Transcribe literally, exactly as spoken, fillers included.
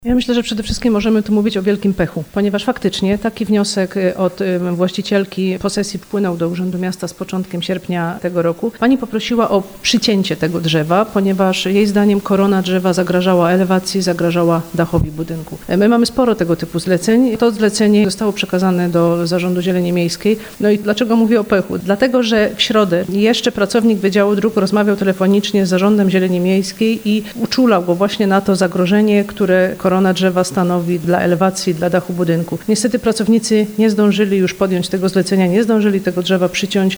Ja myślę, że przede wszystkim możemy tu mówić o wielkim pechu, ponieważ faktycznie taki wniosek od właścicielki posesji wpłynął do Urzędu Miasta z początkiem sierpnia tego roku. Pani poprosiła o przycięcie tego drzewa, ponieważ jej zdaniem korona drzewa zagrażała elewacji, zagrażała dachowi budynku. My mamy sporo tego typu zleceń. To zlecenie zostało przekazane do Zarządu Zieleni Miejskiej. No i dlaczego mówię o pechu? Dlatego, że w środę jeszcze pracownik Wydziału Dróg rozmawiał telefonicznie z Zarządem Zieleni Miejskiej i uczulał go właśnie na to zagrożenie, które korona drzewa stanowi dla elewacji, dla dachu budynku. Niestety pracownicy nie zdążyli już podjąć tego zlecenia, nie zdążyli tego drzewa przyciąć.